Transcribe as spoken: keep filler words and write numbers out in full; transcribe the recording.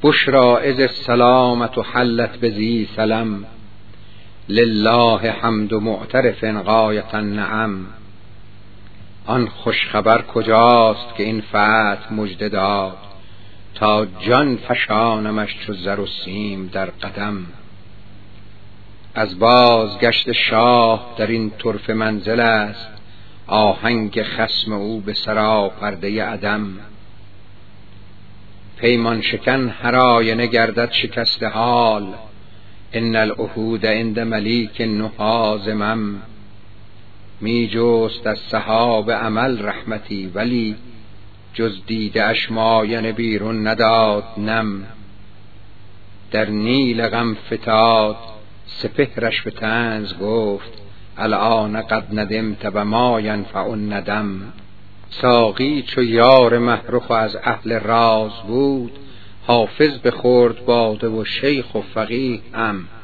بشرا اذ السلامة حلت بذی سلم، لله حمد معترف غایة النعم. آن خوش خبر کجاست که این فتح مژده داد، تا جان فشانمش چو زر و سیم در قدم. از بازگشت شاه در این طرفه منزل است، آهنگ خصم او به سراپرده عدم. پیمان شکن هر آینه گردد شکسته حال، ان العهود عند ملیک نهی ذمم. می جست از سحاب امل رحمتی، ولی جز دیده اش ماینه بیرون نداد نم. در نیل غم فتاد سپهرش به طنز گفت، الآن قد ندمت و ما ینفع الندم. ساقی چو یار مه رخ از اهل راز بود، حافظ بخورد باده و شیخ و فقیه هم.